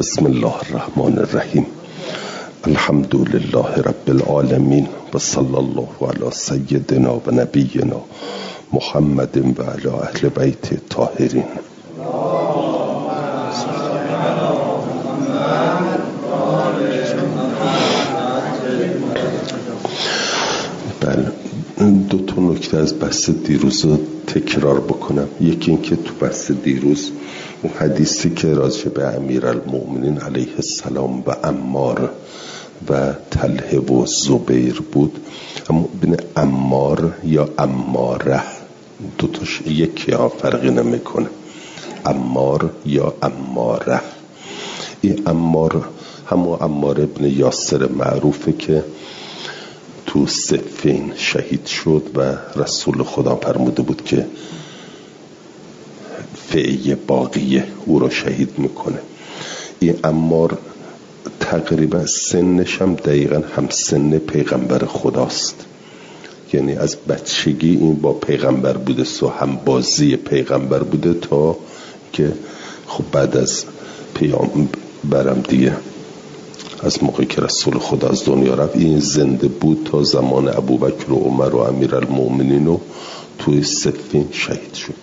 بسم الله الرحمن الرحیم. الحمد لله رب العالمین و صلی الله علی سیدنا و نبینا محمد و علی اهل بیت الطاهرین. بله، دو تا نکته از بحث دیروز رو تکرار بکنم. یکی این که تو بحث دیروز اون حدیثی که راجع به امیرالمؤمنین علیه السلام و عمار و طلحه و زبیر بود، اما بین عمار یا عماره دوتاش یکی ها، فرقی نمیکنه. عمار یا عماره. این عمار همون عمار ابن یاسر معروفه که تو صفین شهید شد و رسول خدا فرموده بود که فعی باقیه او را شهید میکنه. این عمار تقریبا سنش هم دقیقا هم سن پیغمبر خداست، یعنی از بچگی این با پیغمبر بوده، هم بازی پیغمبر بوده تا که خب بعد از پیغمبرم دیگه از موقعی که رسول خدا از دنیا رفت این زنده بود تا زمان ابوبکر و عمر و امیرالمؤمنین و توی صفین شهید شد.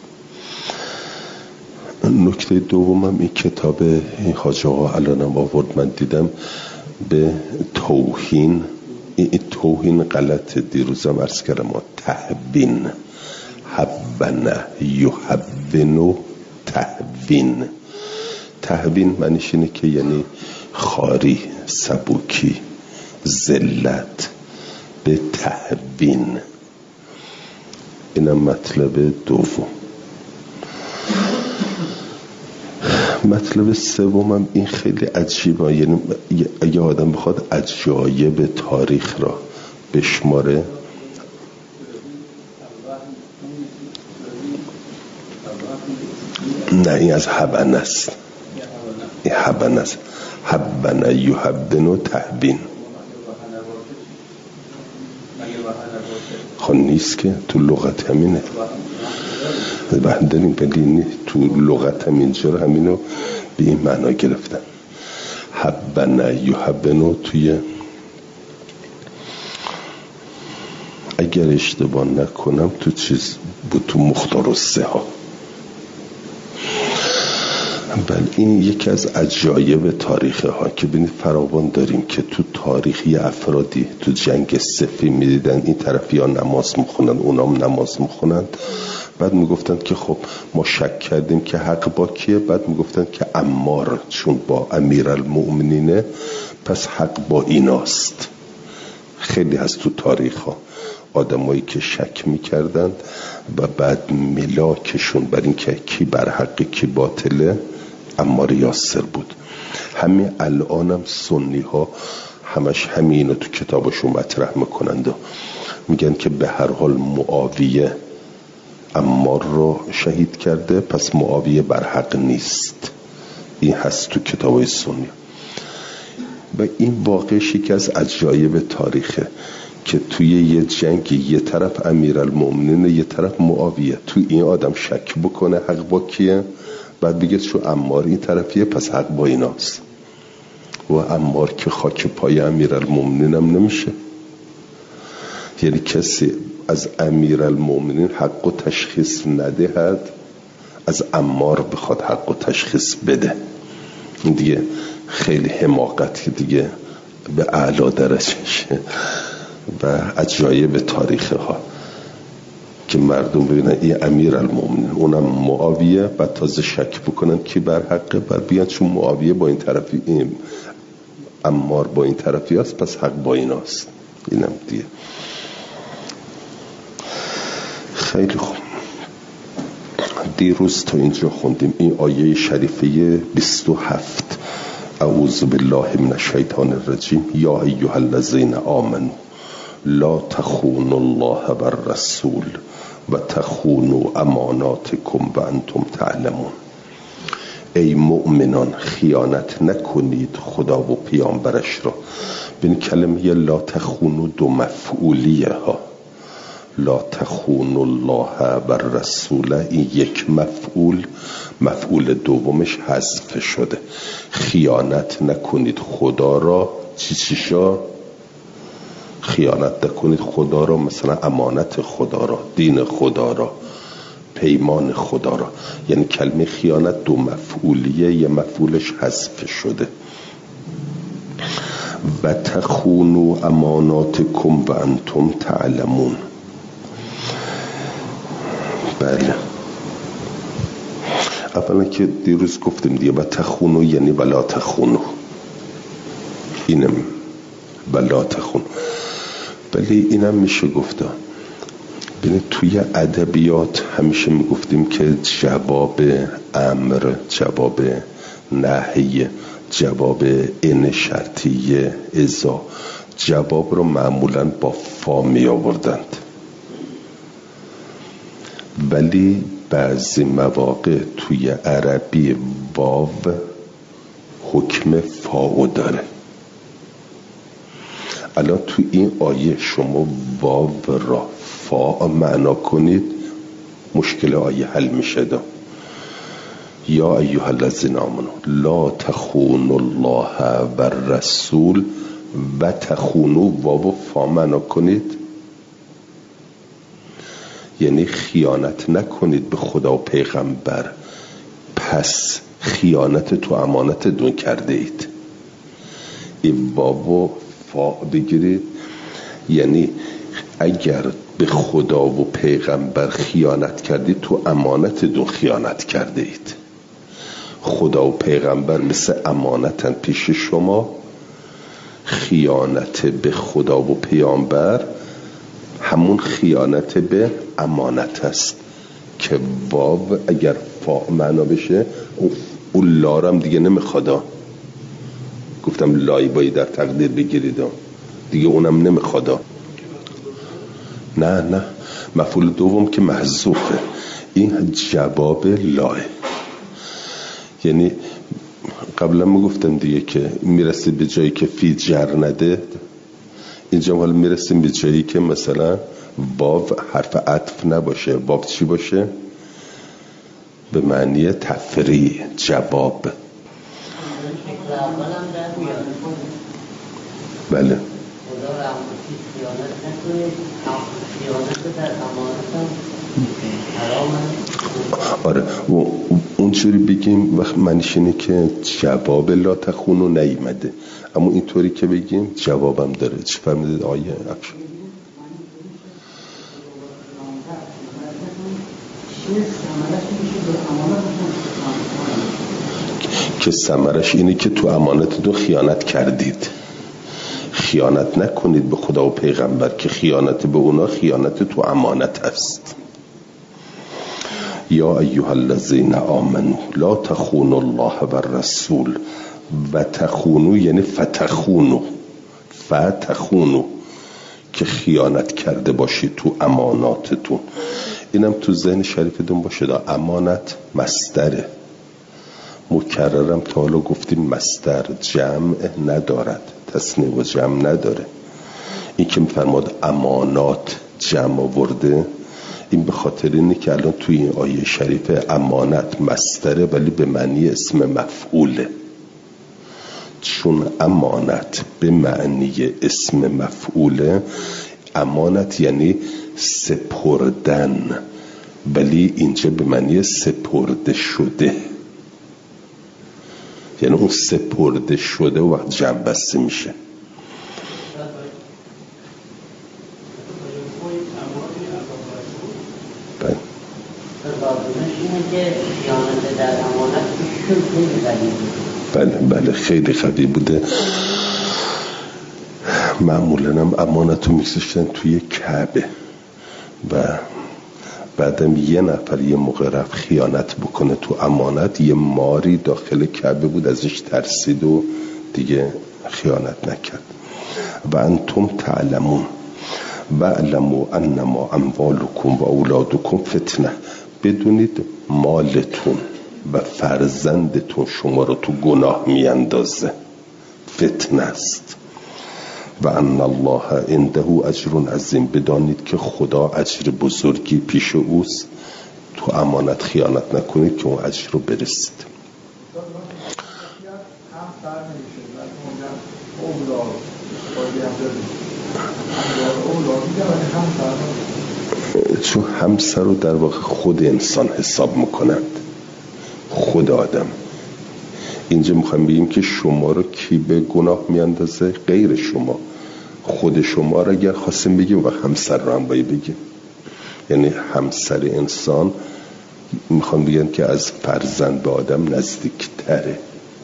نکته دومم این کتاب این حاج آقا الانم آورد، من دیدم به توهین. این توهین غلط، دیروزم عرض کردم تهوین، حبنه یحبنو تهوین. تهوین معنیش اینه که یعنی خاری، سبوکی، ذلت. به تهوین اینم مطلب دوم. مطلب سومم این خیلی عجیبه، یعنی اگه آدم بخواد عجایب تاریخ را بشماره، نه این از حبن است، این حبن است. حبن یحبن تهوین خب نیست که تو لغت همینه بهندرین، ولی تو لغت همینجا رو همینو به این معنا گرفتن. حبن یحبن توی اگر اشتباه نکنم تو چیز بود، تو مختار السه ها. بله، این یکی از عجایب تاریخه ها که ببینید فراوان داریم که تو تاریخی افرادی تو جنگ صفین میدیدن این طرفی ها نماز میخونن اونام نماز میخونن، بعد میگفتن که خب ما شک کردیم که حق با کیه، بعد میگفتن که عمار چون با امیرالمؤمنینه پس حق با ایناست. خیلی هست تو تاریخ ها آدمایی که شک میکردن و بعد ملاکشون بر این که کی بر حق کی باطله عمار یاسر بود. همین الانم سنی ها همش همینو تو کتابشون مطرح میکنند و میگن که به هر حال معاویه عمار رو شهید کرده پس معاویه بر حق نیست. این هست تو کتابای سنی و این واقعش یکی از عجایب تاریخه که توی یه جنگ یه طرف امیرالمؤمنین یه طرف معاویه، توی این آدم شک بکنه حق با کیه، بعد بگه چون عمار این طرفیه پس حق با ایناست. و عمار که خاک پای امیرالمؤمنین هم نمیشه، یعنی کسی از امیرالمؤمنین حق و تشخیص ندهد از عمار بخواد حق و تشخیص بده. این دیگه خیلی حماقت دیگه به اعلی درجهشه و عجایب تاریخ ها که مردم ببینن این امیرالمؤمنین اونم معاویه، بعد تازه شک بکنن کی بر حقه، بعد بیان چون معاویه با این طرفی این عمار با این طرفی هست پس حق با ایناست. اینم دیگه خیلی خوب. دیروز تا اینجا خوندیم این آیه شریفه 27 اعوذ بالله من الشیطان الرجیم یا ایها الذین آمنوا لا تخونوا الله والرسول و تخونوا اماناتکم و انتم تعلمون. ای مؤمنان خیانت نکنید خدا و پیامبرش را. ببین کلمه لا تخونوا دو مفعولیه ها. لا تخونوا الله و الرسول، این یک مفعول دومش حذف شده. خیانت نکنید خدا را. چیشا خیانت نکنید خدا را، مثلا امانت خدا را، دین خدا را، پیمان خدا را. یعنی کلمه خیانت دو مفعولیه، یه مفعولش حذف شده. و تخونوا اماناتکم و انتم تعلمون. بله، اولا که دیروز گفتیم دیگه، و تخونوا یعنی ولا تخونوا، اینم ولا تخون. ولی اینم میشه گفته، ببینید توی ادبیات همیشه میگفتیم که جواب امر، جواب نهی، جواب ان شرطیه، اذا، جواب رو معمولا با فا می آوردند، ولی بعضی مواقع توی عربی واو حکم فاو داره. الان تو این آیه شما واو را فا معنا کنید، مشکل آیه حل میشه. یا ایها الذین آمنوا لا تخونوا الله و الرسول و تخونوا، واو فا معنا کنید یعنی خیانت نکنید به خدا و پیغمبر، پس خیانت تو امانت دون کرده اید. این واو فا بگیرید، یعنی اگر به خدا و پیغمبر خیانت کردید تو امانت دون خیانت کرده اید. خدا و پیغمبر مثل امانتن پیش شما، خیانت به خدا و پیامبر همون خیانت به امانت است که واو اگر فا معنا بشه اون لارم دیگه نمیخواد. گفتم لای باید در تقدیر بگیرید دیگه، اونم نمیخواد. نه مفعول دوم که محذوفه، این جواب لای. یعنی قبلا میگفتم دیگه که میرسه به جایی که فی جر نده، اینجا حالا میرسیم به جایی که مثلا واو حرف عطف نباشه، واو چی باشه؟ به معنی تفریع، جواب. بله آره، اونجوری بگیم وقت معنیش اینه که جواب لا تخونو نیامده، اما اینطوری که بگیم جوابم داره. چی فهمیدید آیه افشان؟ که ثمرش اینه که تو امانتتون خیانت کردید. خیانت نکنید به خدا و پیغمبر که خیانت به اونا خیانت تو امانت است. یا ایها الذین آمنوا لا تخونوا الله و الرسول و تخونوا یعنی فتخونوا که خیانت کرده باشید تو اماناتتون. اینم تو ذهن شریفتون باشه، امانت مصدره، مکررم تا حالا گفتیم مصدر جمع ندارد، تصنیع و جمع نداره. این که میفرماد امانات جمع آورده، این به خاطر اینه که الان توی این آیه شریفه امانت مصدره ولی به معنی اسم مفعوله. چون امانت به معنی اسم مفعوله، امانت یعنی سپردن، ولی اینجا به معنی سپرده شده، یعنی اون سپرده شده و وقت جمع بسته میشه. بله خیلی قوی بوده. معمولا هم امانت رو میکشتن توی کعبه و بعدم یه نفر یه موقع رفت خیانت بکنه تو امانت، یه ماری داخل کعبه بود، ازش ترسید و دیگه خیانت نکرد. و انتم تعلمون و علموا انما اموالکم و اولادکم فتنه، بدونید مالتون و فرزندتون شما رو تو گناه میاندازه، فتنه است. و ان الله عنده اجر عظیم، بدانید که خدا اجر بزرگی پیش اوست، تو امانت خیانت نکنید که اون اجر رو برسید. چون همسر رو در واقع خود انسان حساب میکنند، خود آدم. اینجا میخوایم بگیم که شما رو کی به گناه میاندازه؟ غیر شما. خود شما رو اگر خواستیم بگیم و همسر رو هم باید بگیم، یعنی همسر انسان میخوام بگم که از فرزند به آدم نزدیک تره.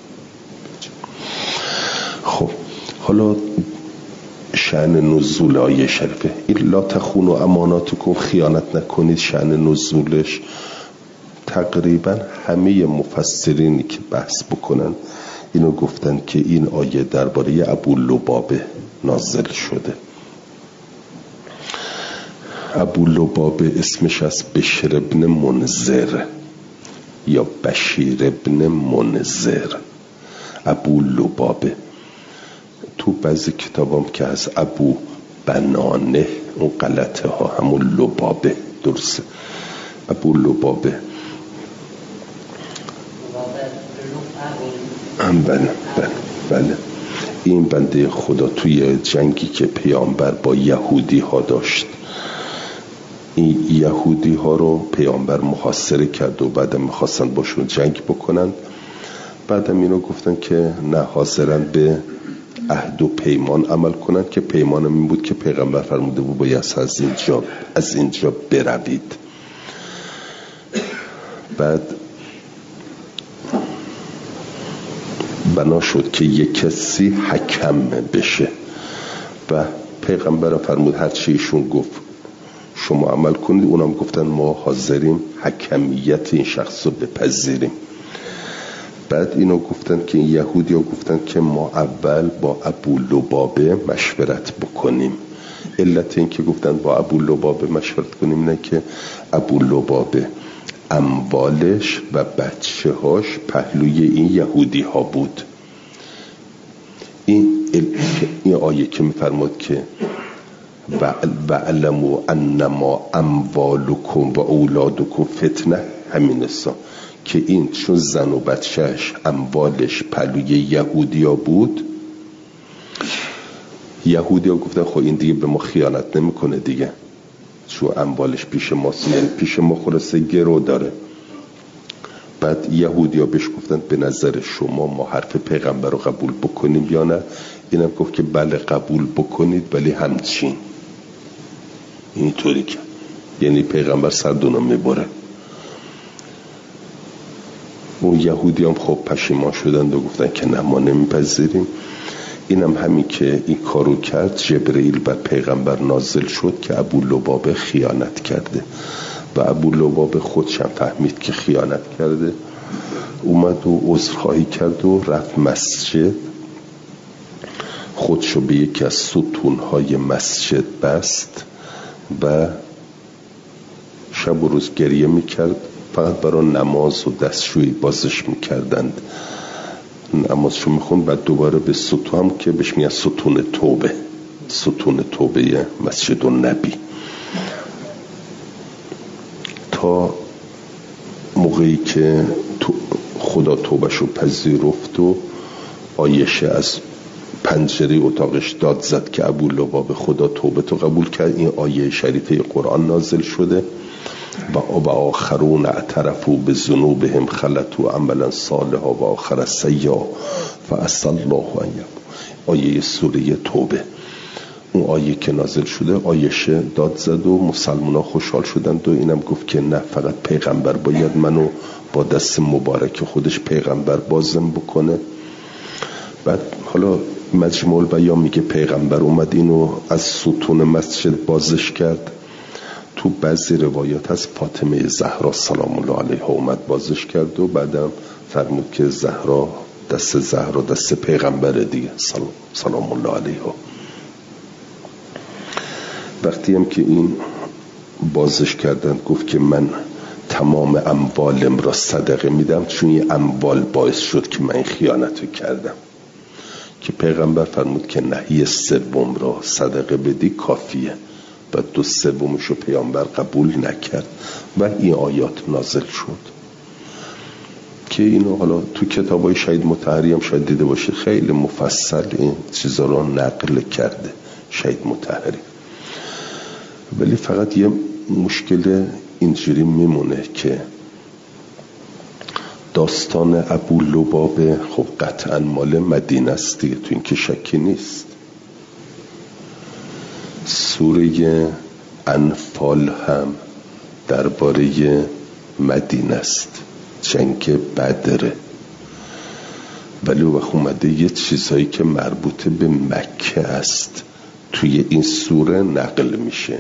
خب حالا شأن نزول آیه شریفه این لا تخونوا اماناتکم، خیانت نکنید، شأن نزولش تقریبا همه مفسرینی که بحث بکنن اینو گفتن که این آیه درباره ابو لبابه نازل شده. ابو لبابه اسمش از بشر ابن منذر یا بشیر ابن منذر. ابو لبابه تو بعضی کتابام که از ابو بنانه اون غلطه ها، همون لبابه درسته. ابو لبابه بله. این بنده خدا توی جنگی که پیامبر با یهودی ها داشت، این یهودی ها رو پیامبر محاصره کرد و بعدم میخواستن باشون جنگ بکنن. بعدم اینو گفتن که نه، حاضرن به عهد و پیمان عمل کنن که پیمانم این بود که پیغمبر فرموده بود باید از اینجا بروید. بعد بنا شد که یک کسی حکم بشه و پیغمبر فرمود هر چی ایشون گفت شما عمل کنید. اونم گفتن ما حاضریم حکمیت این شخص رو بپذیریم. بعد اینو گفتن که این یهودی ها گفتن که ما اول با ابو لبابه مشورت بکنیم. علت این که گفتن با ابو لبابه مشورت کنیم نه که ابو لبابه اموالش و بچه هاش پهلوی این یهودی ها بود. این آیه که میفرماد که وَاعْلَمُوا أَنَّمَا أَمْوَالُكُمْ و اولادکم فتنه، همین است که این چون زن و بچهش اموالش پهلوی یهودی ها بود، یهودی ها گفتن خب این دیگه به ما خیانت نمیکنه دیگه، چون اموالش پیش ماست، یعنی پیش ما خلاصه گرو داره. بعد یهودی ها بهش گفتن به نظر شما ما حرف پیغمبر رو قبول بکنیم یا نه؟ اینم گفت که بله قبول بکنید ولی همچین اینطوری که یعنی پیغمبر سردونو میبره. اون یهودی هم خب پشیمان شدن و گفتن که نه ما نمیپذیریم. اینم همین که این کارو کرد جبرئیل بر پیغمبر نازل شد که ابو لبابه خیانت کرده و ابو لبابه خودش هم فهمید که خیانت کرده، اومد و عذرخواهی کرد و رفت مسجد، خودشو به یکی از ستونهای مسجد بست و شب و روز گریه میکرد. فقط برای نماز و دستشویی بازش میکردند، نمازشو میخوند. بعد دوباره به ستون هم که بهش میگن ستون توبه، ستون توبه مسجد النبی، تا موقعی که خدا توبهشو پذیرفت و عایشه از پنجره اتاقش داد زد که ابو لبابه خدا توبه تو قبول کرد. این آیه شریفه قرآن نازل شده و آخرون اعترفوا بذنوبهم خلطوا عملا صالحا و آخر سیئا فعسى الله ان یتوب. آیه سوره توبه، اون آیه که نازل شده، عایشه داد زد و مسلمان ها خوشحال شدند و اینم گفت که نه، فقط پیغمبر باید منو با دست مبارک خودش پیغمبر بازم بکنه. بعد حالا مجموع البیان میگه پیغمبر اومد اینو از ستون مسجد بازش کرد. تو بعضی روایات از فاطمه زهرا سلام الله علیها اومد بازش کرد و بعدم فرمود که زهرا دست پیغمبره دیگه سلام الله علیها. وقتی هم که این بازش کردن گفت که من تمام اموالم را صدقه میدم، چون این اموال باعث شد که من خیانتو کردم، که پیغمبر فرمود که نهی سوم را صدقه بدی کافیه و 2/3 رو پیامبر قبول نکرد و این آیات نازل شد که اینو حالا تو کتابای شهید مطهری هم شاید دیده باشه، خیلی مفصل این چیزا رو نقل کرده شهید مطهری. ولی فقط یه مشکل اینجوری میمونه که داستان ابو لبابه خب قطعا مال مدینه است دیگه، تو این که شکی نیست. سوره انفال هم درباره مدینه است، جنگ بدره، ولی وقت اومده یه چیزهایی که مربوط به مکه است توی این سوره نقل میشه،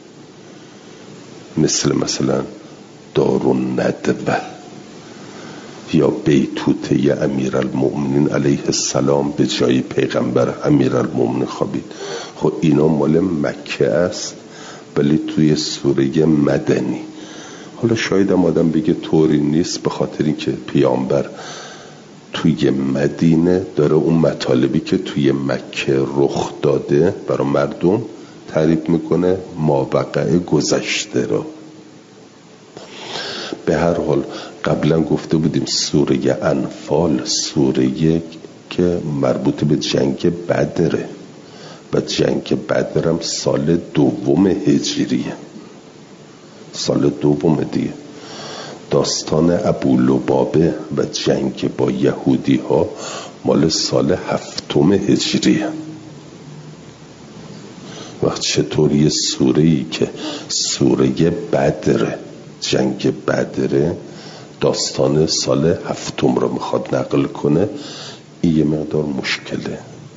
مثلا دارالندوه یا بیتوته امیرالمؤمنین علیه السلام به جای پیغمبر امیرالمؤمنین خوابید. خب اینا مال مکه است ولی توی سوره مدنی. حالا شاید هم آدم بگه طوری نیست، به خاطر اینکه پیامبر توی مدینه داره اون مطالبی که توی مکه رخ داده برای مردم تعریف میکنه، ماوقع گذشته رو. به هر حال قبلا گفته بودیم سوره انفال سوره که مربوط به جنگ بدره و جنگ بدر هم سال 2 هجریه، سال 2 دیگه. داستان ابو لبابه و جنگ با یهودی ها مال سال 7 هجریه. وقت چطوری سوره‌ای که سوره بدر جنگ بدره داستان سال 7 رو میخواد نقل کنه، این یه مقدار مشکله.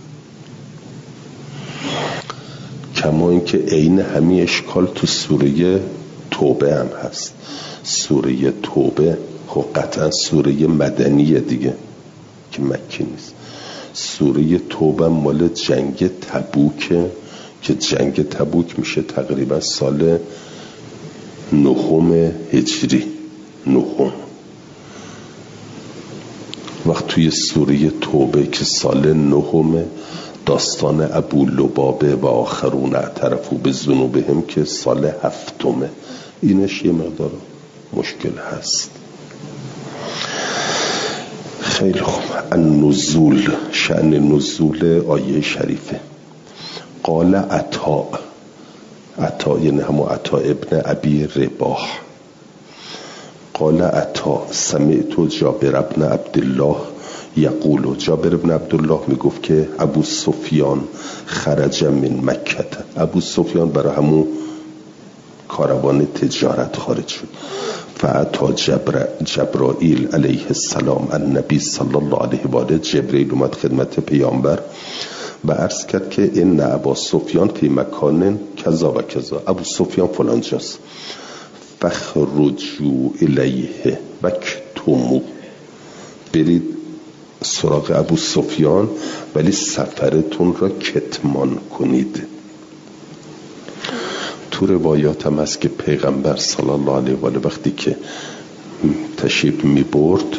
کما اینکه عین همین اشکال تو سوره توبه هم هست. سوره توبه خب قطعا سوره مدنیه دیگه که مکی نیست. سوره توبه مال جنگ تبوکه که جنگ تبوک میشه تقریبا سال 9 هجری. 9 وقت توی سوره توبه که سال 9 داستان ابو لبابه و آخرون اعترفوا بذنوبهم که سال 7. اینش یه مقدار مشکل هست. خیلی خوب. النزول، شأن نزول آیه شریفه. قال عطا یعنی همون عطا ابن ابی رباح. قال عطا سمعت جابر ابن عبدالله یقول، جابر ابن عبدالله میگفت که ابو سفیان خرج من مکه، ابو سفیان برای همون کاروان تجارت خارج شد. فعطا جبرائیل علیه السلام النبی صلی الله علیه و آله، جبرئیل اومد خدمت پیامبر و عرض کرد که این ابا سفیان فی مکان کذا و کذا، ابو سفیان فلان جاست. فخرجوا الیه وکتموا، برید سراغ ابو سفیان ولی سفرتون را کتمان کنید. تو روایات هم هست که پیغمبر صلی الله علیه و آله وقتی که تشریف می برد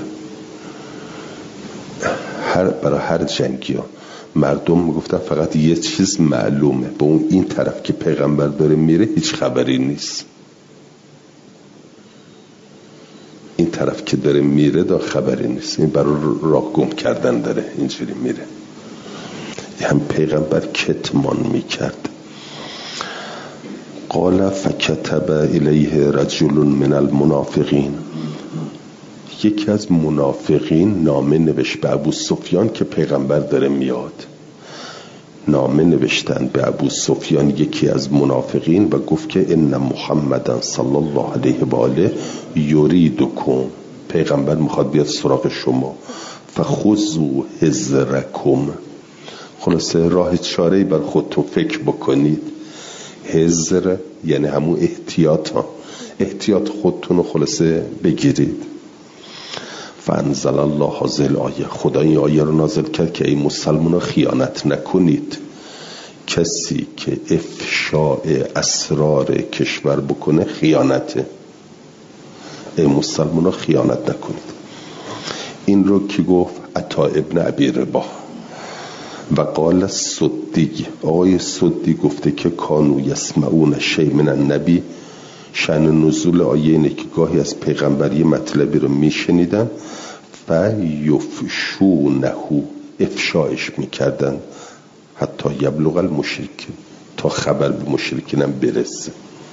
برای هر جنگی ها مردم میگفتن فقط یه چیز معلومه، به اون این طرف که پیغمبر داره میره هیچ خبری نیست، این طرف که داره میره داره خبری نیست، این برای راه گم کردن داره اینجوری میره. هم پیغمبر کتمان میکرد. قال فکتب الیه رجل من المنافقین، یکی از منافقین نامه نوشت به ابو سفیان که پیغمبر داره میاد. نامه نوشتن به ابو سفیان یکی از منافقین و گفت که ان محمدن صلی الله علیه و آله یریدکم، پیغمبر میخواد بیاد سراغ شما. فخذوا حذرکم، خلاصه راه چاره‌ای بر خودتون فکر بکنید. حذر یعنی همون احتیاط خودتون رو خلاصه بگیرید. فانزل الله هذه الآیه، خدا این آیه رو نازل کرد که ای مسلمان خیانت نکنید. کسی که افشاء اسرار کشور بکنه خیانته. ای مسلمان خیانت نکنید. این رو کی گفت؟ عطا ابن ابی رباح. و قال سدی، آقای سدی گفته که کانو یسمعون شیء من النبی، شأن نزول آیه اینه که گاهی از پیغمبری مطلبی رو میشنیدن و یفشونه، افشایش میکردن، حتی یبلغ المشرک، تا خبر به مشرکین هم برسه.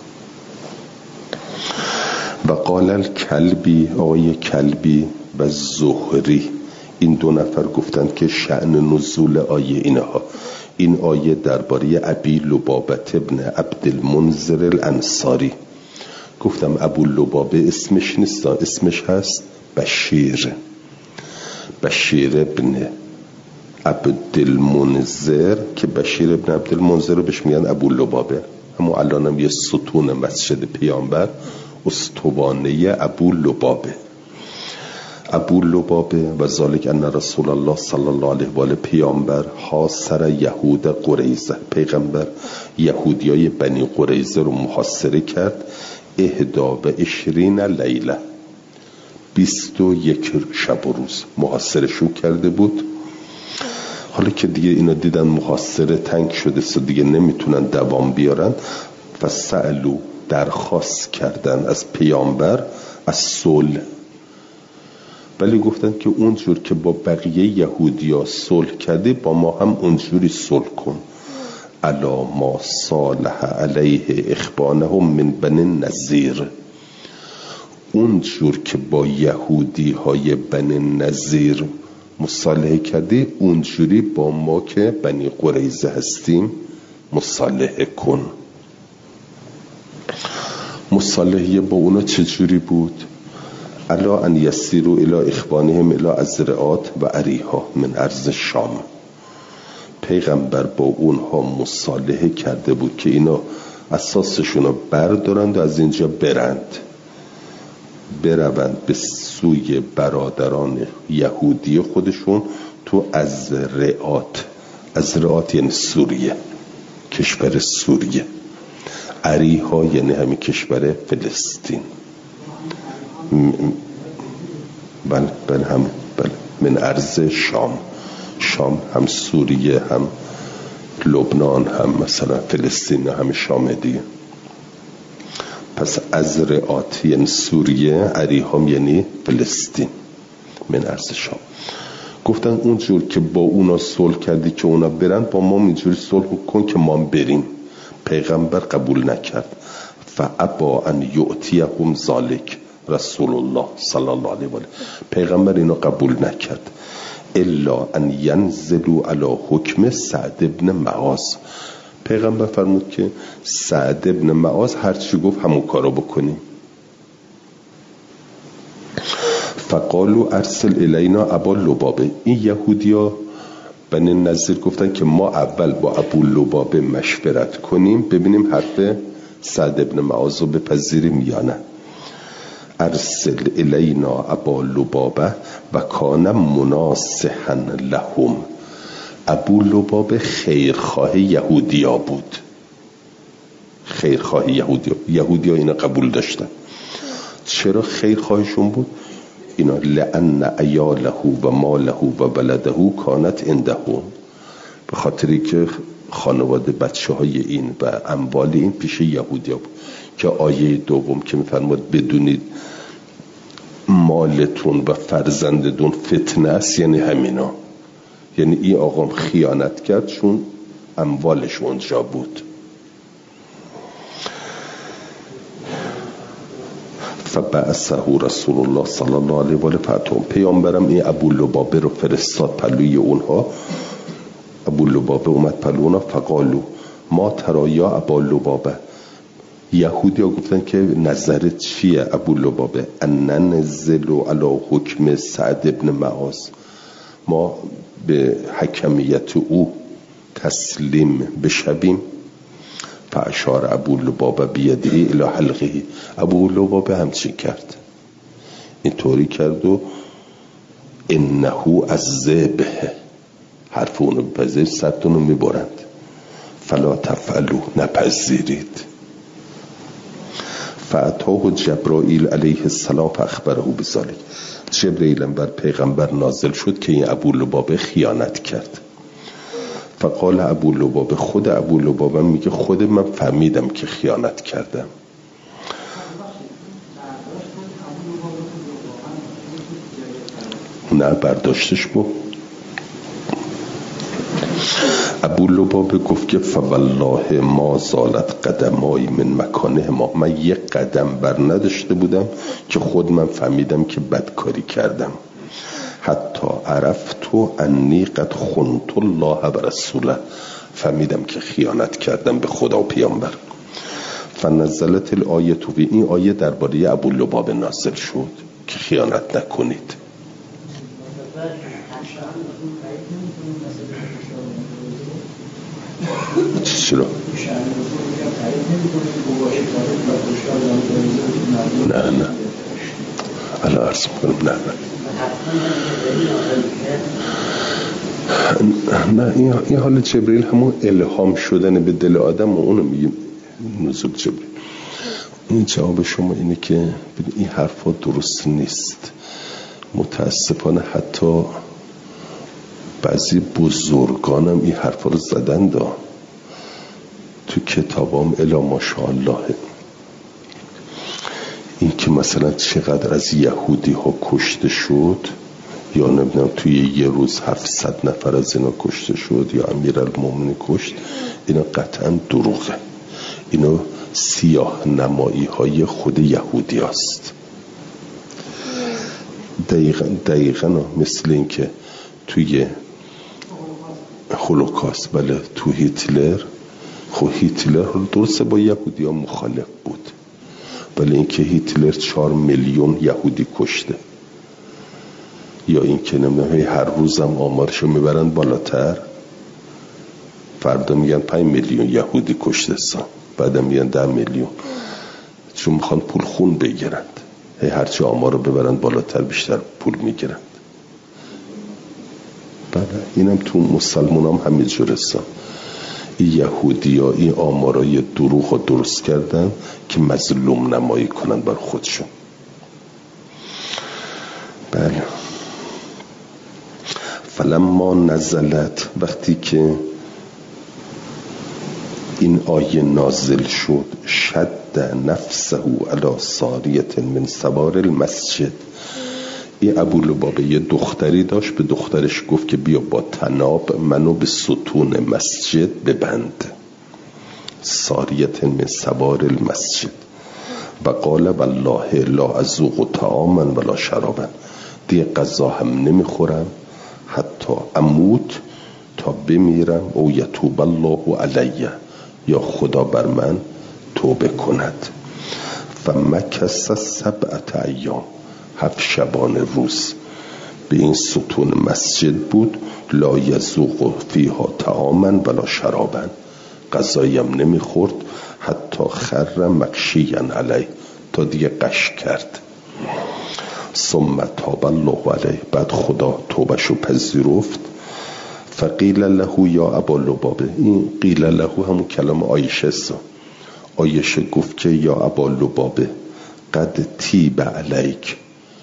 و قال الکلبی، آقای کلبی و زهری، این دو نفر گفتن که شأن نزول آیه اینها، این آیه درباره ابی لبابة ابن عبدالمنذر الانصاری. گفتم ابو لبابه اسمش نیست، اسمش هست بشیر، بشیر ابن عبدالمنذر، که بشیر ابن عبدالمنذر رو بهش میگن ابو لبابه. اما الان هم یه ستون مسجد پیامبر استوانه ابو لبابه. ابو لبابه و ذالک ان رسول الله صلی الله علیه و آله، پیامبر حاصر یهود قریظه، پیغمبر یهودیای بنی قریظه رو محاصره کرد 21 لیله، 21 شب و روز محاصرشون کرده بود. حالا که دیگه اینا دیدن محاصره تنگ شده دیگه نمیتونن دوام بیارن و سألو، درخواست کردن از پیامبر از صلح، ولی گفتن که اونجور که با بقیه یهودیا صلح کردی با ما هم اونجوری صلح کن. الا ما صالح علیه اخوانهم من بنی النضیر، اونجور که با یهودی های بنی النضیر مصالحه کردی اونجوری با ما که بنی قریظه هستیم مصالحه کن. مصالحه با اونا چجوری بود؟ الا ان یسیروا الی اخوانهم الی ازرعات و اریحا من ارض شام. پیغمبر با اونها مصالحه کرده بود که اینا اساسشون رو بردارند و از اینجا بروند به سوی برادران یهودی خودشون تو ازرعات یعنی سوریه، کشور سوریه، اریحا یعنی همین کشور فلسطین. بله من ارض شام هم سوریه هم لبنان هم مثلا فلسطین هم شام دیگه. پس ازرعات یعنی سوریه، اریحا یعنی فلسطین، من ارض شام. گفتن اونجور که با اونا صلح کردی که اونا برن با ما اینجوری صلح کن که ما بریم. پیغمبر قبول نکرد. فابا ان یعطیهم ذلک رسول الله صلی الله علیه و آله، پیغمبر اینو قبول نکرد. الا ان ینزلوا علی حکم سعد ابن معاذ، پیغمبر فرمود که سعد ابن معاذ هر چی گفت همون کارو بکنیم. فقالوا ارسل الینا ابا لبابه، این یهودیا بنی نظیر گفتن که ما اول با ابو لبابه مشورت کنیم ببینیم حرف سعد ابن معاذ رو بپذیریم یا نه. ارسل الینا ابا لبابه و کان مناصحا لهم، ابو لبابه خیرخواه یهودیا بود، خیرخواه یهودیا اینا قبول داشتن. چرا خیرخواهشون بود؟ اینا لأن عیاله و ماله و بلده کانت عنده، به خاطری که خانواده بچه های این و اموال این پیش یهودیا بود. که آیه دوم که میفرماد بدونید مالتون و فرزندتون فتنه است، یعنی همینا، یعنی این آقام خیانت کرد چون اموالش اونجا بود. فبعثه رسول الله صلی الله علیه و آله فتهم، پیامبرم این ابو لبابه رو فرستاد پلوی اونها. ابو لبابه اومد پلوی اونها. فقالو ما ترى یا ابا لبابه، یهودی ها گفتن که نظرت چیه ابو لبابه؟ ان ننزل علی حکم سعد ابن معاذ، ما به حکمیت او تسلیم بشویم. فاشار ابو لبابه بیده الی حلقه، ابو لبابه همچین کرد، اینطوری کرد و انه از ذبه، حرف اونو بپذیر صدتون رو میبرند. فلا تفعلوا، نپذیرید. فاتاه جبرائیل علیه السلام فاخبره بذلک، جبرائیل بر پیغمبر نازل شد که این ابو لبابه خیانت کرد. فقال ابو لبابه، خود ابو لبابه میگه خود من فهمیدم که خیانت کردم. نه برداشتش بود. ابو لبابه گفت که فوالله ما زالت قدمای من مکانه ما، من یک قدم بر نداشته بودم که خود من فهمیدم که بدکاری کردم. حتی عرفت انی قد خنت الله و رسوله، فهمیدم که خیانت کردم به خدا و پیامبر. فنزلت الآیه، و این آیه درباره ابو لبابه نازل شد که خیانت نکنید. چرا؟ نه الان عرض میکنم. نه این حال جبریل همون الهام شدن به دل آدم و اونو میگیم نزول جبریل. این جواب شما اینه که این حرفا درست نیست. متاسفانه حتی بعضی بزرگانم این حرفا رو زدن دا تو کتابام الی ماشاءالله. این که مثلا چقدر از یهودی ها کشته شد، یا نمیدونم توی یه روز 700 نفر از اینا کشته شد، یا امیرالمومنین کشت، اینا قطعا دروغه. اینا سیاه نمایی های خود یهودی هست. دقیقا مثل این که توی هولوکاست، بله تو هیتلر، خب هیتلر درسته با یهودی ها مخالف بود، ولی اینکه هیتلر 4 میلیون یهودی کشته، یا اینکه نمیدونم هر روزم آمارشو میبرن بالاتر، فردا میگن 5 میلیون یهودی کشته سان، بعدم میگن 10 میلیون، چون میخوان پول خون بگیرند. هرچی آمار رو ببرن بالاتر بیشتر پول میگیرند. بله اینم تو مسلمان هم همینجور هستن. این یهودی ها این آمارای دروغ رو درست کردن که مظلوم نمایی کنن بر خودشون. بله. فلما نزلت، وقتی که این آیه نازل شد، شد نفسه علی ساریة من سوار المسجد، این ابو لبابه یه دختری داشت، به دخترش گفت که بیا با طناب منو به ستون مسجد ببند، ساریة من سوار المسجد، و قال والله لا اذوق طعاما ولا شرابا، دیگه غذا هم نمیخورم حتی اموت، تا بمیرم، او یتوب الله علی، یا خدا بر من توبه کند. فمکث 7 ایام، 7 شبانه روز به این ستون مسجد بود، لا یذوق فیها طعاما ولا شرابا، غذایم نمیخورد، حتی خر مغشیا علی، تا دیگه غش کرد. ثم تاب الله علیه، بعد خدا توبشو پذیرفت. فقیل له یا ابا لبابه، این قیل له همون کلام عایشه است. عایشه گفت که یا ابا لبابه قد تیب علیک،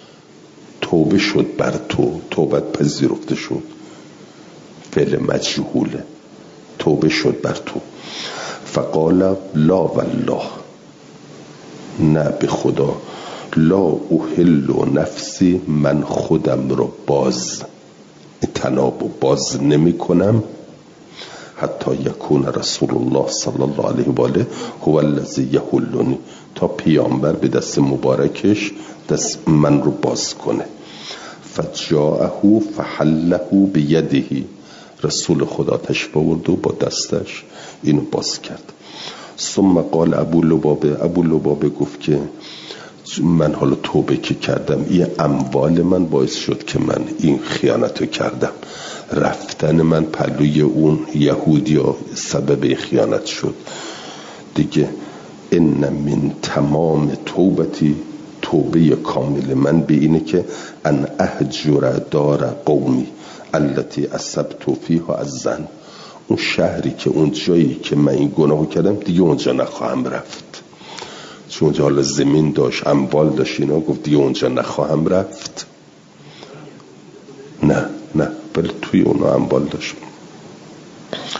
توبه شد بر تو، توبت پذیرفته شد، فعل مجهوله، توبه شد بر تو. فقال لا والله، نه به خدا، لا احل نفسی، من خودم رو باز تناب باز نمی کنم، حتی یکون رسول الله صلی الله علیه و آله هو الذی یحلنی، تا پیامبر به دست مبارکش دست من رو باز کنه. فجاءه فحله بیده، رسول خدا تشریف آورد و با دستش اینو باز کرد. ثم قال ابو لبابه گفت که من حالا توبه که کردم، این اموال من باعث شد که من این خیانتو کردم، رفتن من پلوی اون یهودیا سبب خیانت شد دیگه. ان من تمام توبتی، توبه کامل من به اینه که ان اهجر دار قومی التي اصبت فيها الزن، اون شهری که اون جایی که من این گناهو کردم دیگه اونجا نخواهم رفت، چون اونجا حالا زمین داشت، اموال داشت، اینا گفت دیگه اونجا نخواهم رفت. نه ولی توی اونا اموال داشت.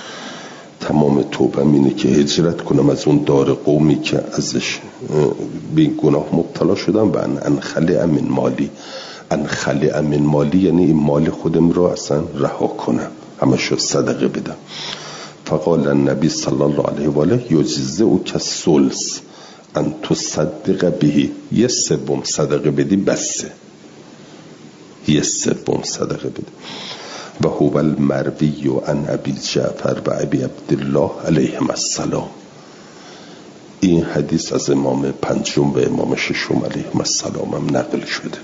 تمام توبم اینه که هجرت کنم از اون دار قومی که ازش به این گناه مبتلا شدم و انخلع من مالی یعنی این مال خودم رو اصلا رها کنم، همشو صدقه بدم. فقال النبی صلی الله علیه و آله یجزئک کالثلث ان تصدق به، یه سوم صدقه بدی بسه، یه سوم صدقه بدی. و هو المروی عن ابی جعفر و ابی عبدالله علیهم السلام. این حدیث از امام پنجم و امام ششم علیهم السلام هم نقل شده.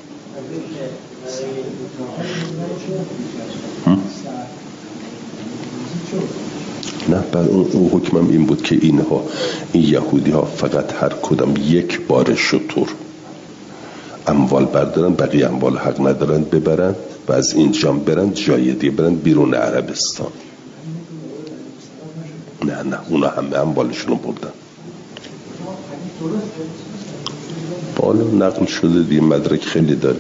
نه، بعد اون حکمم این بود که این یهودی ها فقط هر کدام یک بار شتر اموال بردارن، بقیه اموال حق ندارن ببرن و از اینجا برن جای دیگه برن بیرون عربستان. نه اونا همه اموالشون رو بردن. بالا نقل شده دیگه، مدرک خیلی داره.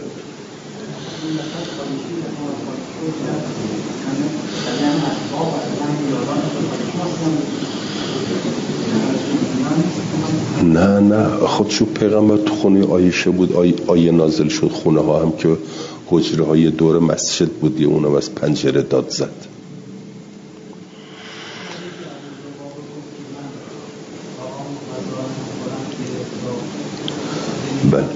نه خودشو پیغمبر تو خونه عایشه بود، آیه نازل شد، خونه ها هم که حجره های دور مسجد بود، یه اونم از پنجره داد زد. بله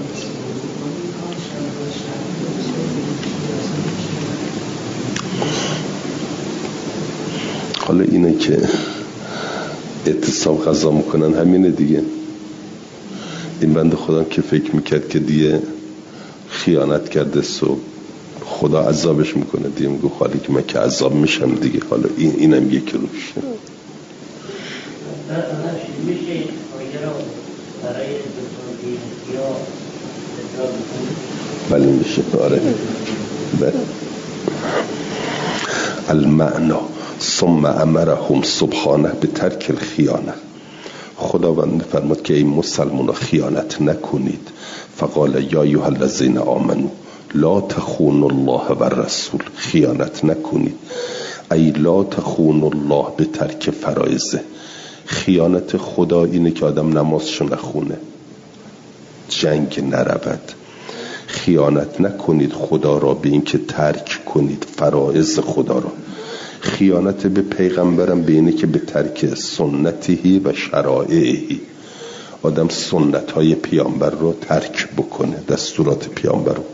حالا اینه که اعتصاب غذا میکنن همینه دیگه. این بنده خدا که فکر میکرد که دیگه خیانت کرده صبح خدا عذابش میکنه دیگه، میگو خالی که من که عذاب میشم دیگه. حالا اینم یک روش بله میشه. آره بله. المعنا ثم امرهم سبحانه به ترک الخیانه. خداوند فرمود که این مسلمان خیانت نکنید. فقال یا ایها الذین آمنوا لا تخونوا الله و الرسول. خیانت نکنید، ای لا تخونوا الله به ترک فرایضه. خیانت خدا اینه که آدم نمازشو نخونه، جنگ نرود. خیانت نکنید خدا را به این که ترک کنید فرایض خدا را. خیانت به پیغمبرم به اینه که به ترک سنتی و شرائعی، آدم سنت های پیامبر رو ترک بکنه، دستورات پیامبر رو.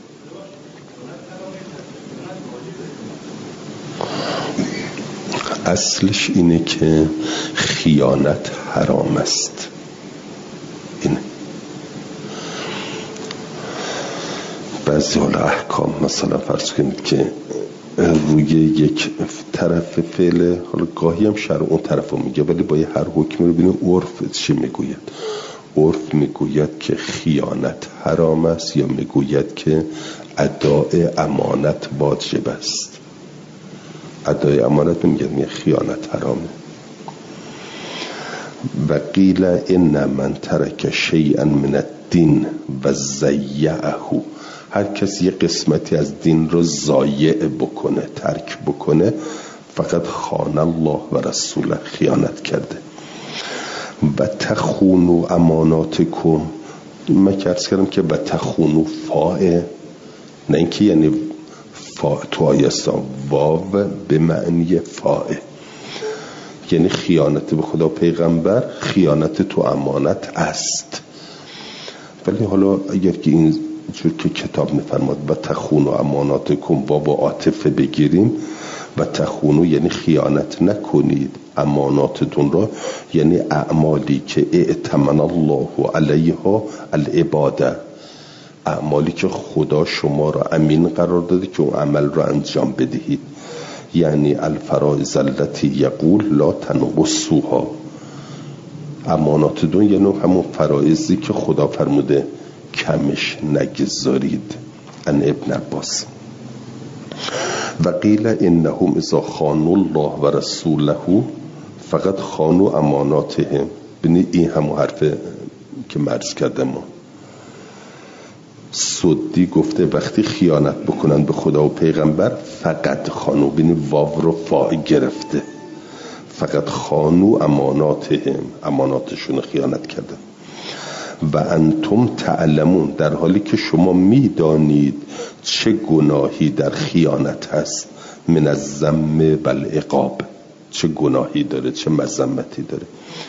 اصلش اینه که خیانت حرام است. اینه بعضی حالا احکام مثلا فرض کنید که روی یک طرف فعل، حالا گاهی هم شرع اون طرف رو میگه، ولی با هر حکمی رو ببینیم عرف چی میگوید. عرف میگوید که خیانت حرام است یا میگوید که اداء امانت واجب است. اداء امانت میگه خیانت حرامه. و قیل ان من ترک شیئا من الدین و ضیعه، هر کسی یه قسمتی از دین رو ضایع بکنه، ترک بکنه، فقط خان الله و رسوله، خیانت کرده. و تخونوا اماناتکم، من عرض کردم که و تخونوا فاء، نه اینکه یعنی فاء تو آیستا، واو به معنی فاء، یعنی خیانت به خدا پیغمبر خیانت تو امانت است. ولی حالا اگر که این چون که کتاب میفرماد و تخونوا اماناتکم با عاطفه بگیریم، و تخونوا یعنی خیانت نکنید اماناتتون را، یعنی اعمالی که ائتمن الله علیها العباده، اعمالی که خدا شما را امین قرار داده که اون عمل را انجام بدهید. یعنی الفرائض التي یقول لا تنقصوها، اماناتتون یعنی همون فرائضی که خدا فرموده کمش نگذارید. ان ابن عباس. و قیل انهم اذا خانوا الله و رسوله فقط خانوا اماناتهم. ببینید این همون حرفه که مرز کردم. سدی گفته وقتی خیانت بکنن به خدا و پیغمبر فقط خانوا، ببینید واو رو فاء گرفته، فقط خانوا اماناتهم، اماناتشون خیانت کردن. و انتم تعلمون، در حالی که شما میدانید چه گناهی در خیانت هست. من الذم و العقاب، چه گناهی داره، چه مذمتی داره.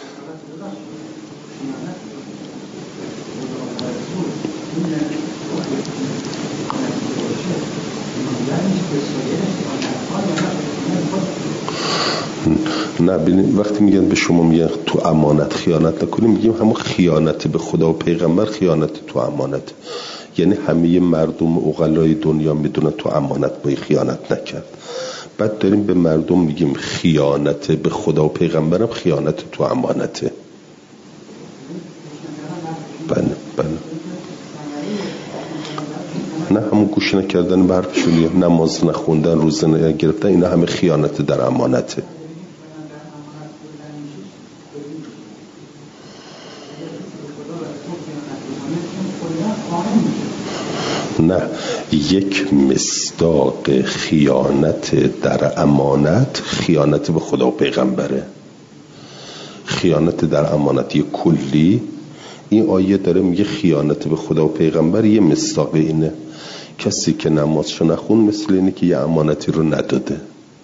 نه ببینید، وقتی میگن به شما میگن تو امانت خیانت نکنیم، میگیم همون خیانت به خدا و پیغمبر خیانت تو امانت. یعنی همه مردم عقلای دنیا میدونن تو امانت باید خیانت نکرد. بعد داریم به مردم میگیم خیانت به خدا و پیغمبرم خیانت تو امانته. بله. نه همون گوش نکردن به حرفشون، نماز نخوندن، روزه نگرفتن، اینا همه خیانت در امانته. نه، یک مصداق خیانت در امانت خیانت به خدا و پیغمبره. خیانت در امانت یه کلی، این آیه داره میگه خیانت به خدا و پیغمبر یه مصداق اینه. کسی که نمازشو نخون مثل اینه که یه امانتی رو نداده.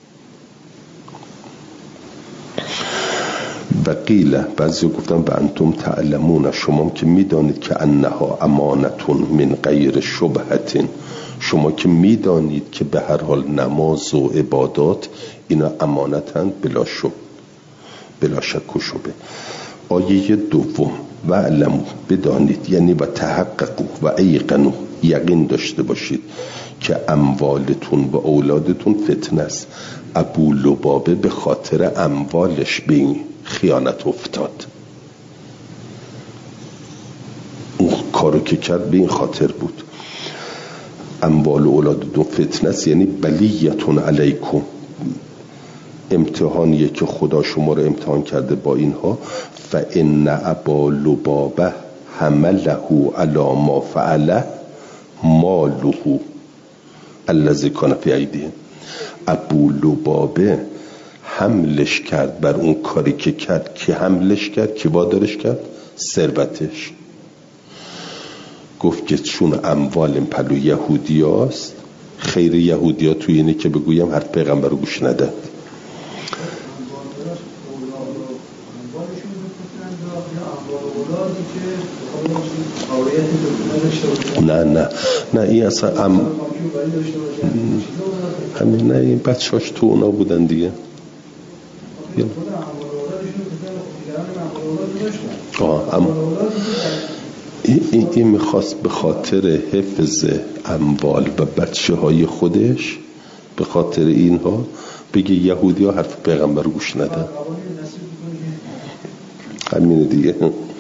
و قیل، بعضی گفتن و انتم تعلمون، شما که میدانید که انها امانتون من غیر شبهتین، شما که میدانید که به هر حال نماز و عبادات اینا امانتند بلا شک و شبه. آیه دوم، و علمو، بدانید، یعنی و تحققوا و ایقنوا، یقین داشته باشید که اموالتون و اولادتون فتنه است. ابو لبابه به خاطر اموالش به این خیانت افتاد. اون کارو که کرد به این خاطر بود. اموال و اولادتون فتنه است، یعنی بلیتون علیکم، امتحانیه که خدا شما رو امتحان کرده با اینها. فان ابا لبابه حمله علی ما فعله ماله الذی کان فی ایدیهم. ابو لبابه حملش کرد بر اون کاری که کرد. که حملش کرد، که وادارش کرد؟ ثروتش. گفت که چون اموال پلو یهودی هست، خیر یهودی ها توی اینه که بگویم هر پیغمبر رو گوش نداد. نه این اصلا همین، نه این بچهاش تو اونا بودن دیگه. این میخواست به خاطر حفظ اموال و بچه های خودش، به خاطر اینها بگه یهودی ها حرف پیغمبر رو گوش ندن. همینه دیگه.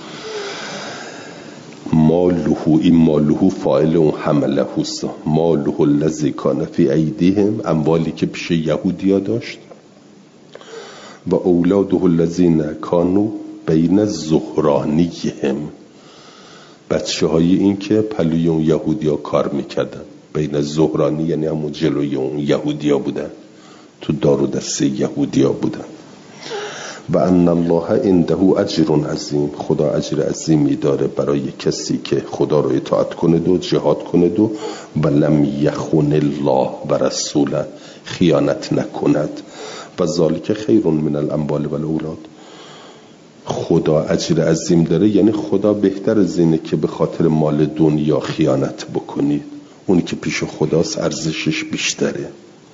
ماله، این ماله فاعل اون حمله هست. ماله الذی کان فی ایدیهم، اموالی که پیش یهودی ها داشت. و اولاده الذین کانوا بین ظهرانیهم، بچه های این که پلوی اون یهودی ها کار میکردن. بین ظهرانی یعنی همون جلوی اون یهودی ها بودن، تو دار و دسته یهودی ها بودن. و ان الله عنده اجر عظیم، خدا اجر عظیمی داره برای کسی که خدا رو اطاعت کند و جهاد کند و لم یخون الله و رسوله، خیانت نکند. و ذالک خیر من الاموال و الاولاد. خدا اجر عظیم داره، یعنی خدا بهتر از اینه که به خاطر مال دنیا خیانت بکنید. اونی که پیش خداست ارزشش بیشتره.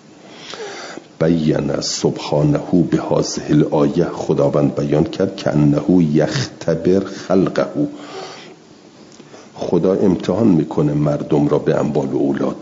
بیان سبحانه به هذه الآیه، خداوند بیان کرد که انه یختبر خلقه، خدا امتحان میکنه مردم را به اموال و اولاد.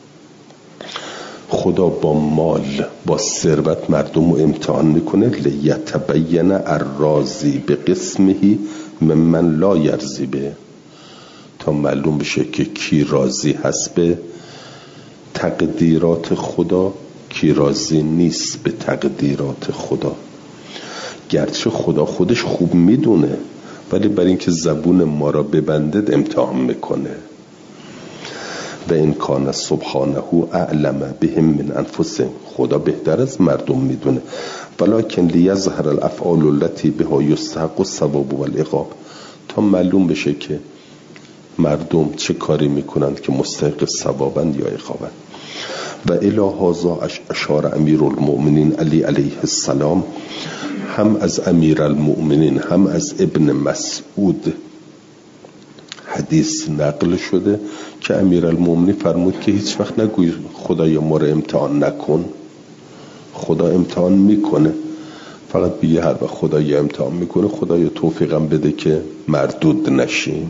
خدا با مال، با ثروت مردم رو امتحان میکنه. لیتبین الراضی به قسمه ممن لا یرضی به، تا معلوم بشه که کی راضی هست به تقدیرات خدا، کی راضی نیست به تقدیرات خدا. گرچه خدا خودش خوب میدونه، ولی برای اینکه زبون ما را ببنده امتحان میکنه. و این کان سبحانه اعلم بهم من انفسهم، خدا بهتر از مردم میدونه. ولکن لیظهر الافعال التي بها یستحق الثواب والعقاب، تا معلوم بشه که مردم چه کاری میکنند که مستحق ثوابند یا عقابند. و الی هذا اشار امیرالمؤمنین علی علیه السلام، هم از امیرالمؤمنین هم از ابن مسعود حدیث نقل شده که امیرالمؤمنین فرمود که هیچ وقت نگوی خدایا ما رو امتحان نکن. خدا امتحان میکنه، فقط بگی هر وقت خدایا امتحان میکنه خدایا توفیقم بده که مردود نشیم.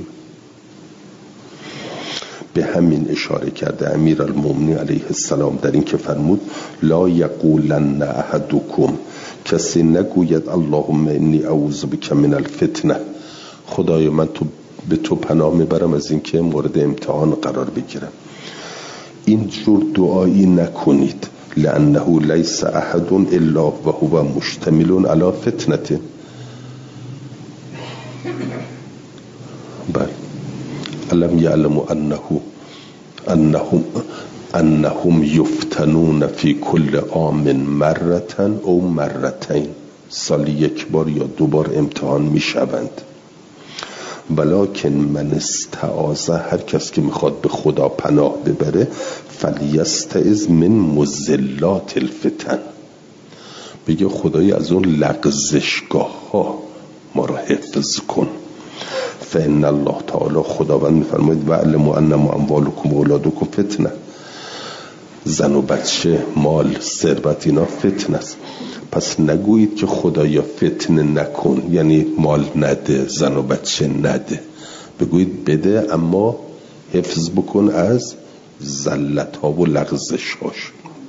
به همین اشاره کرده امیرالمؤمنین علیه السلام در این که فرمود لا یقولن احدکم، کسی نگوید اللهم انی اعوذ بک من الفتنه، خدایا من به تو پناه میبرم از این که مورد امتحان قرار بگیرم. این جور دعایی نکنید، لانه لیس احد الا و هو مشتمل علی فتنه. بله، الم یعلموا انهم یفتنون فی کل عام مرتن او مرتین، سال یک بار یا دو بار امتحان میشوند. ولکن من استعاذ، هر کس که میخواد به خدا پناه ببره، فلیستعذ من مضلات الفتن، بگه خدای از اون لغزشگاه ها ما را حفظ کن. فإن الله تعالی، خداوند میفرماید واعلموا انما اموالکم و اولادکم فتنه، زن و بچه، مال، ثروت اینا فتنه است. پس نگویید که خدایا فتنه نکن، یعنی مال نده، زن و بچه نده، بگویید بده اما حفظ بکن از زلت ها و لغزش هاش.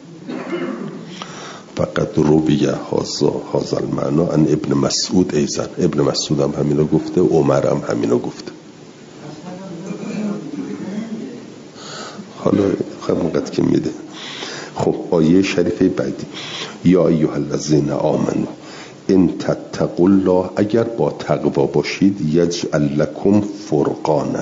فقط رویه هذا المعنی ان ابن مسعود ایزن، ابن مسعود هم همینو گفته، عمر هم همینو گفته. حالا همونقدر که میده. خب آیه شریفه بعدی، یا ایها الذین آمنوا ان تتقوا الله، اگر با تقوا باشید، یجعل لکم فرقانا.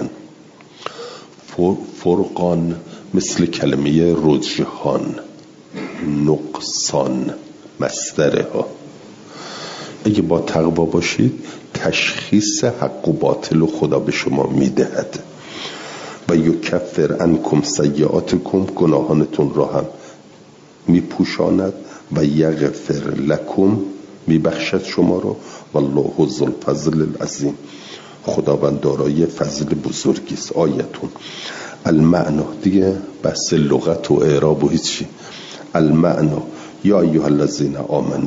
فرقان مثل کلمه رجحان، نقصان، مصدره ها. اگه با تقوا باشید تشخیص حق و باطل و خدا به شما میدهد. و یکفر عنکم سیئاتکم، گناهانتون را هم میپوشاند. و یغفر لکم، میبخشد شما رو. والله ذو الفضل العظیم، خداوند دارای فضل بزرگی است. آیتون المعنا، دیگه بحث لغت و اعراب و هیچی. المعنا یا ایها الذین آمنو،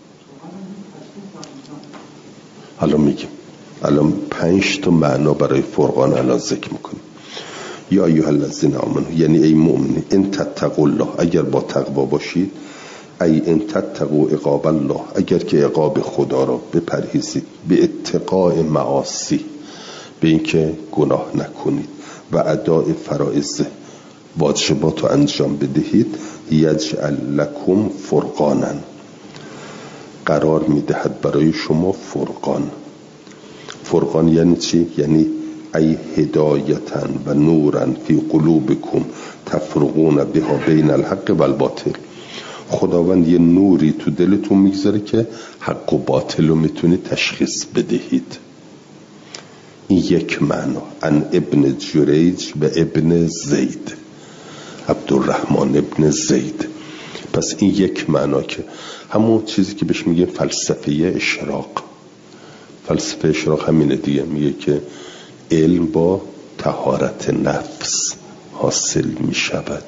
حالا میگیم، الان 5 تا معنا برای فرقان الان ذکر میکنیم. یا ایها الذین آمنو یعنی ای مؤمنین، ان تتقوا الله، اگر با تقوا باشید، ای ان تتقوا عقاب الله، اگر که عقاب خدا را بپرهیزید، به اتقاء معاصی، به اینکه گناه نکنید، و اداء فرائض، واجبات رو انجام بدهید، یجعل لکم فرقانا، قرار میدهد برای شما فرقان. فرقان یعنی چی؟ یعنی ای هدایتا و نورا فی قلوبکم تفرقون بها بین الحق و الباطل، خداوند یه نوری تو دلتون میگذاره که حق و باطل رو میتونید تشخیص بدهید. این یک معنا. ان ابن جریج و ابن زید، عبدالرحمن ابن زید. پس این یک معنا که همون چیزی که بهش میگه فلسفه اشراق. فلسفه اشراق همینه دیگه، میگه که علم با طهارت نفس حاصل میشود.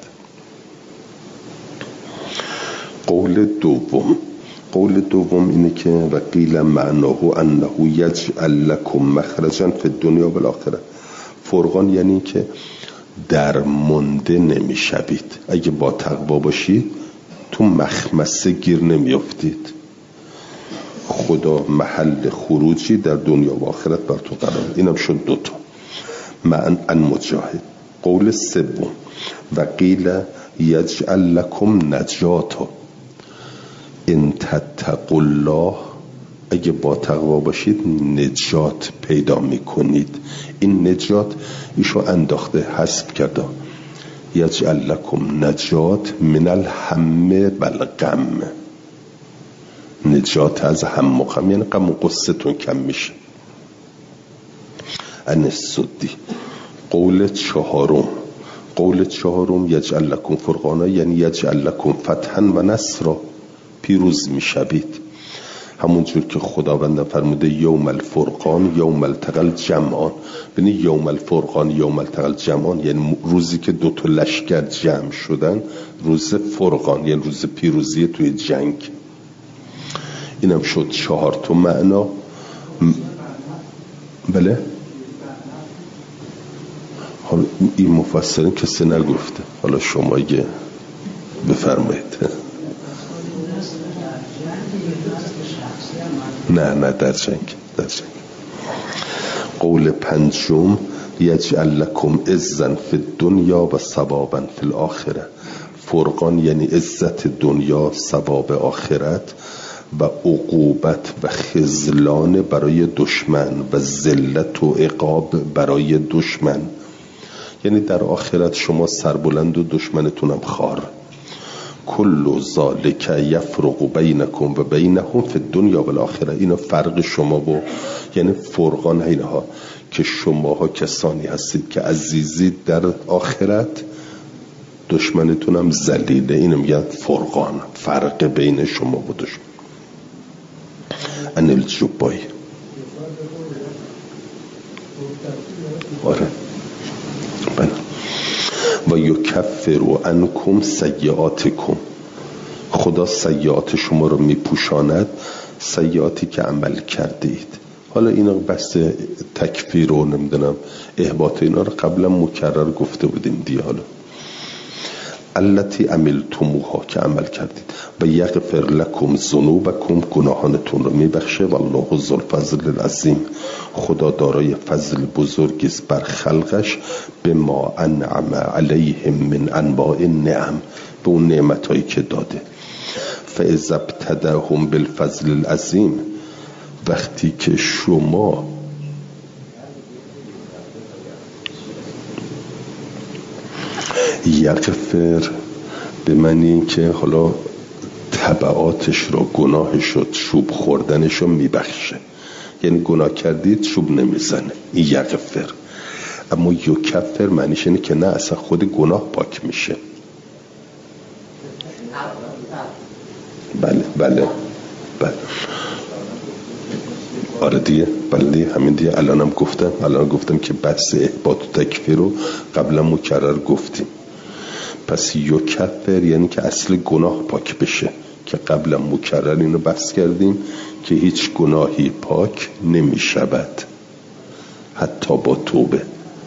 قول دوم اینه که و قیل معناه انه یجعل لکم مخرجا فی الدنیا و الاخره. فرقان یعنی که درمانده نمیشوید، اگه با تقوا باشید تو مخمسه گیر نمیافتید، خدا محل خروجی در دنیا و آخرت براتون قرار. اینم شد 2 تا. معن ان مجاهد. قول سوم و قیل یجعل لکم نجاتا، ان تتقوا الله، اگه با تقوا باشید نجات پیدا میکنید. این نجات ایشو انداخته، حسب کرده، یجعل لکم نجات من الهم والغم، نجات از هم و غم، یعنی غم و قصتون کم میشه. السدی. قول چهارم یجعل لکم فرقانا، یعنی یجعل لکم فتحا و نصرا، پیروز میشوید. همونجور که خداوند فرموده یوم الفرقان یوم التقى الجمعان. ببین یوم الفرقان یوم التقى الجمعان یعنی روزی که دو تا لشکر جمع شدن، روز فرقان یعنی روز پیروزی توی جنگ. اینم شد 4 تا معنا. بله حالا این مفسرین کسی نگفته، حالا شما یه بفرمایید. نه در جنگ. قول پنجم یجعل لکم عزا فی الدنیا و ثوابا فی الاخره. فرقان یعنی عزت دنیا، ثواب آخرت، و عقوبت و خذلان برای دشمن و ذلت و عقاب برای دشمن. یعنی در آخرت شما سربلند و دشمنتونم خار. کل ذالک یفرق بینکم و بینهم فی الدنیا و الاخره. اینا فرق شما با، یعنی فرقان اینها که شماها کسانی هستید که عزیزید در آخرت، دشمنتونم ذلیله. اینو میگن فرقان، فرق بین شما و دشمن. ان الجبای. آره و یکفر عنکم سیئاتکم. خدا سیئات شما رو میپوشاند، سیئاتی که عمل کردید. حالا اینا بحث تکفیر و نمیدونم احباط اینا رو قبلا مکرر گفته بودیم دیگه. حالا التی عملتموها که عمل کردید، و یغفر لکم ذنوبکم، گناهانتون رو میبخشه. والله ذو الفضل العظیم. خدا دارای فضل بزرگی است بر خلقش. بما انعم علیهم من انواع النعم، به اون نعمتایی که داده. فاذا ابتداهم بالفضل العظیم، وقتی که شما یغفر به معنی که حالا تبعاتش رو، گناهش رو، چوب خوردنش رو میبخشه. یعنی گناه کردید چوب نمیزنه، این یغفر. اما یکفر معنیش اینه که نه، اصلا خود گناه پاک میشه. بله آره دیگه، بله دیگه، همین دیگه. الان گفتم که بحث احباط و تکفیر رو قبلا مکرر گفتیم. پس یکفر یعنی که اصل گناه پاک بشه، که قبلا مکرر اینو بحث کردیم که هیچ گناهی پاک نمی شود حتی با توبه.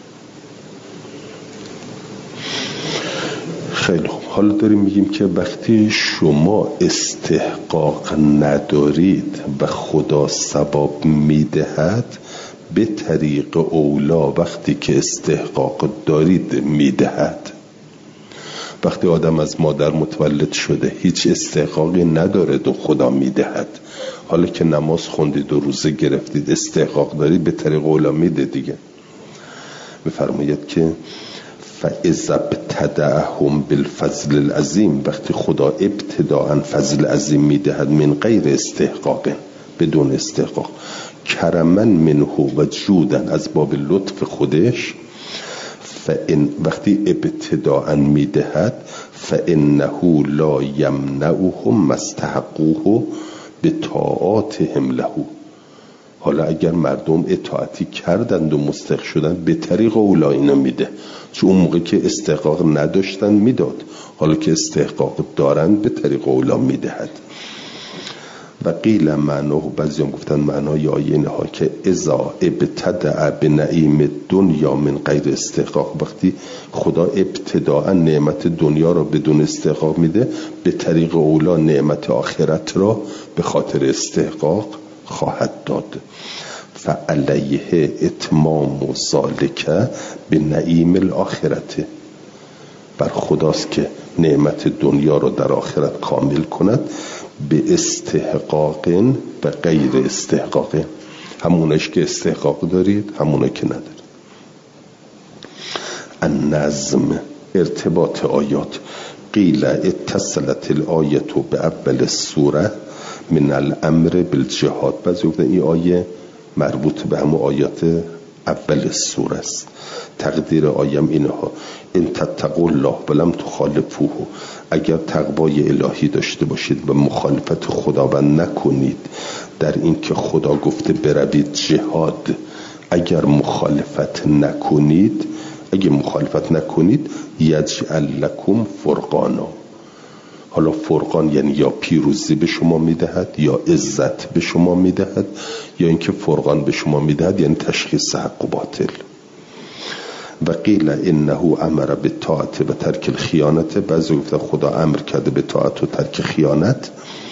خیلی خوب. حالا داریم میگیم که وقتی شما استحقاق ندارید و خدا ثواب میدهد، به طریق اولا وقتی که استحقاق دارید میدهد. وقتی آدم از مادر متولد شده هیچ استحقاقی نداره و خدا میدهد، حالا که نماز خوندید و روزه گرفتید استحقاق دارید، به طریق اولا میده دیگه. بفرمایید که فاذا ابتدأهم بالفضل العظیم، وقتی خدا ابتداءً فضل عظیم میدهد، من غیر استحقاق، بدون استحقاق، کرما منه و جودا، از باب لطف خودش. وقتی ابتداءً میدهد، فانه لا یمنعهم ما استحقوه بطاعاتهم له. حالا اگر مردم اطاعتی کردند و مستحق شدند، به طریق اولا اینا میده، چون اون موقع که استحقاق نداشتن میداد، حالا که استحقاق دارند به طریق اولا میدهد. و قیل معناه، بعضی هم گفتن معنای آیه اینها که اذا ابتدأ بنعیم دنیا من غیر استحقاق، وقتی خدا ابتداء نعمت دنیا را بدون استحقاق میده، به طریق اولا نعمت آخرت را به خاطر استحقاق خواهد داد. فعلیه اتمام و ذالک به نعیم الاخرت، بر خداست که نعمت دنیا را در آخرت کامل کند، به استحقاق و غیر استحقاق، همونش که استحقاق دارید همونه که ندارید. النظم، ارتباط آیات. قیل اتصلت الآیت به اول سوره من الامر بالجهاد. بعضی گفتن این آیه مربوط به همون آیات اول سوره است. تقدیر آیم اینها: ان تتقوا الله ولم تخالفوه، اگر تقوای الهی داشته باشید و مخالفت خداوند نکنید در این که خدا گفته بروید جهاد، اگر مخالفت نکنید یجعل لکم فرقانا. حالا فرقان یعنی یا پیروزی به شما میدهد یا عزت به شما میدهد، یا اینکه فرقان به شما میدهد یعنی تشخیص حق و باطل. و قیل انه امر بالطاعت و ترک الخیانت، بعضی گفتن خدا امر کرده به طاعت و ترک خیانت.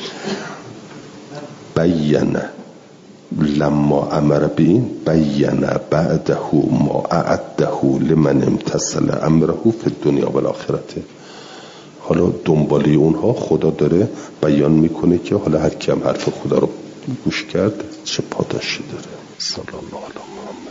بین لما امر بین بین بعده ما اعده لمن امتثل امره فی الدنیا و الاخرته. حالا دنباله اونها خدا داره بیان میکنه که حالا هر کی هم حرف خدا رو گوش کرد چه پاداشی داره. صلی الله علیه و